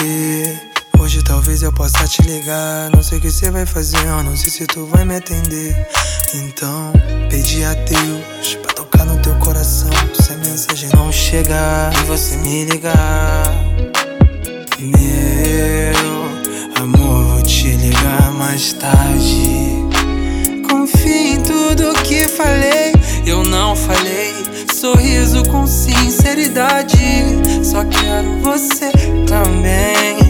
ter. Hoje talvez eu possa te ligar. Não sei o que você vai fazer, eu não sei se tu vai me atender. Então, pedi a Deus pra tocar no teu coração. Se a mensagem não chegar e você me ligar, meu amor, vou te ligar mais tarde. Confia em tudo que falei, eu não falei. Sorriso com sinceridade, só quero você também.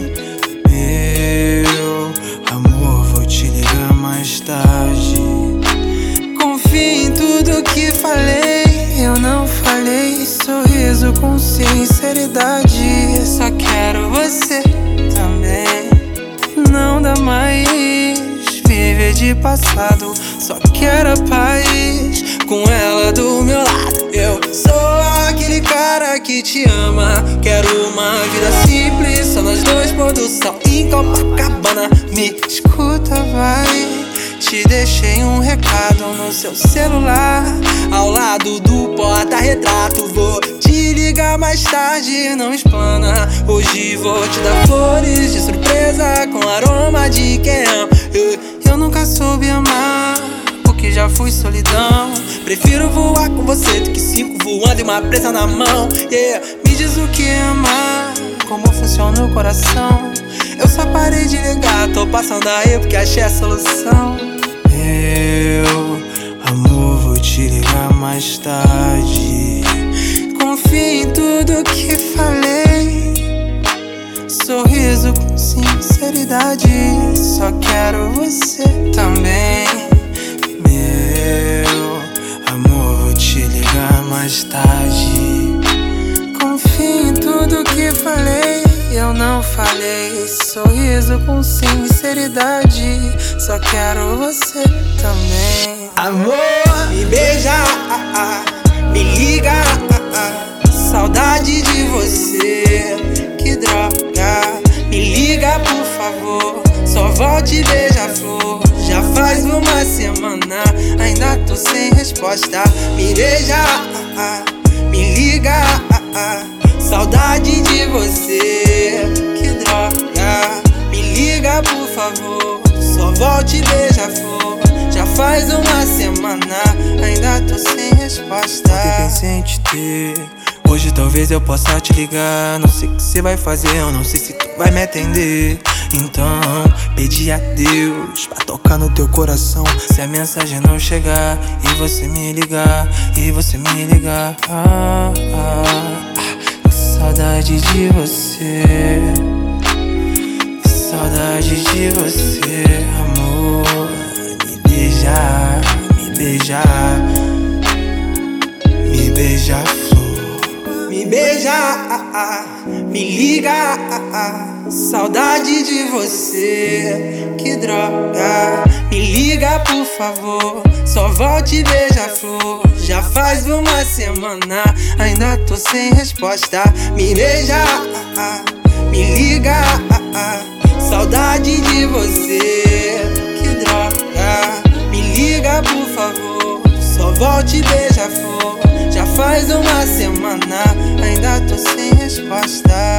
Meu amor, vou te ligar mais tarde. Confia em tudo que falei, eu não falei. Sorriso com sinceridade, só quero você também. Não dá mais viver de passado, só quero a paz com ela do meu lado. Eu sou aquele cara que te ama. Quero uma vida simples, só nós dois, pôr do sol em Copacabana. Me escuta, vai. Te deixei um recado no seu celular, ao lado do porta-retrato. Vou te ligar mais tarde, não explana. Hoje vou te dar flores de surpresa, com aroma de quem ama. Eu nunca soube amar, porque já fui solidão. Prefiro voar com você do que 5 voando e uma presa na mão. Me diz o que é amar, como funciona o coração. Eu só parei de ligar, tô passando aí porque achei a solução. Meu amor, vou te ligar mais tarde. Confia em tudo que falei. Sorriso com sinceridade, só quero você também. Meu amor, vou te ligar mais tarde. Confia em tudo que falei, eu não falei. Sorriso com sinceridade, só quero você também. Amor, me beija, me liga, saudade de você, que droga. Me liga por favor, só volte beija-flor. Já faz uma semana, ainda tô sem resposta. Me beija, me liga, saudade de você, que droga. Me liga por favor, só volte beija-flor. Já faz uma semana, ainda tô sem resposta. Ontem pensei em te ter, hoje talvez eu possa te ligar. Não sei o que você vai fazer, eu não sei se tu vai me atender. Então, pedi a Deus pra tocar no teu coração. Se a mensagem não chegar e você me ligar, saudade de você, saudade de você, amor. Me beija, me beija, flor. Me beija, me liga, saudade de você, que droga. Me liga por favor, só volte beija-flor. Já faz uma semana, ainda tô sem resposta. Me beija, me liga, saudade de você, que droga. Me liga por favor, só volte beija-flor. Já faz uma semana, ainda tô sem resposta.